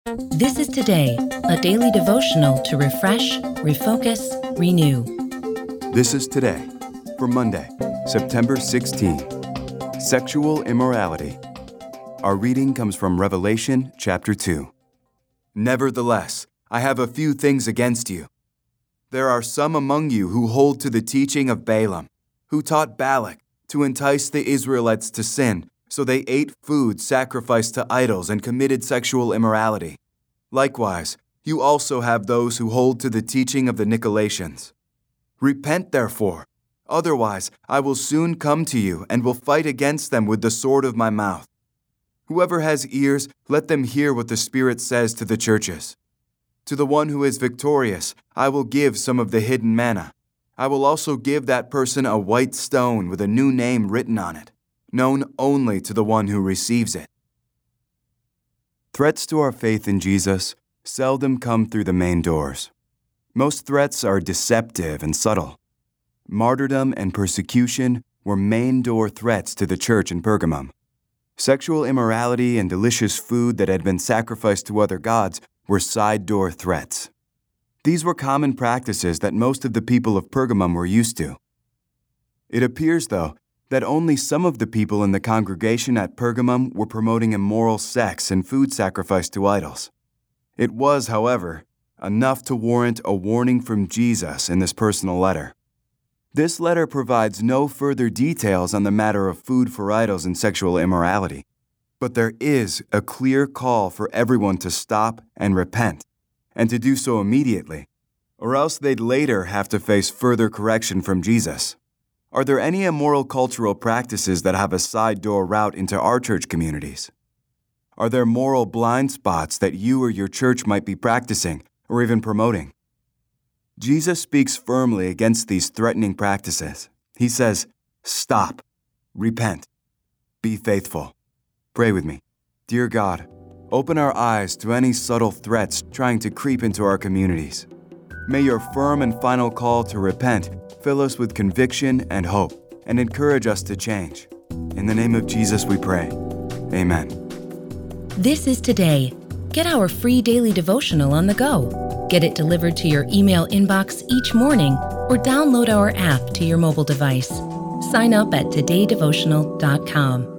This is Today, a daily devotional to refresh, refocus, renew. This is Today for Monday, September 16. Sexual immorality. Our reading comes from Revelation chapter 2. Nevertheless, I have a few things against you. There are some among you who hold to the teaching of Balaam, who taught Balak to entice the Israelites to sin, so they ate food sacrificed to idols and committed sexual immorality. Likewise, you also have those who hold to the teaching of the Nicolaitans. Repent, therefore, otherwise I will soon come to you and will fight against them with the sword of my mouth. Whoever has ears, let them hear what the Spirit says to the churches. To the one who is victorious, I will give some of the hidden manna. I will also give that person a white stone with a new name written on it, known only to the one who receives it. Threats to our faith in Jesus seldom come through the main doors. Most threats are deceptive and subtle. Martyrdom and persecution were main door threats to the church in Pergamum. Sexual immorality and delicious food that had been sacrificed to other gods were side door threats. These were common practices that most of the people of Pergamum were used to. It appears, though, that only some of the people in the congregation at Pergamum were promoting immoral sex and food sacrifice to idols. It was, however, enough to warrant a warning from Jesus in this personal letter. This letter provides no further details on the matter of food for idols and sexual immorality, but there is a clear call for everyone to stop and repent, and to do so immediately, or else they'd later have to face further correction from Jesus. Are there any immoral cultural practices that have a side door route into our church communities? Are there moral blind spots that you or your church might be practicing or even promoting? Jesus speaks firmly against these threatening practices. He says, stop, repent, be faithful. Pray with me. Dear God, open our eyes to any subtle threats trying to creep into our communities. May your firm and final call to repent fill us with conviction and hope, and encourage us to change. In the name of Jesus we pray. Amen. This is Today. Get our free daily devotional on the go. Get it delivered to your email inbox each morning, or download our app to your mobile device. Sign up at todaydevotional.com.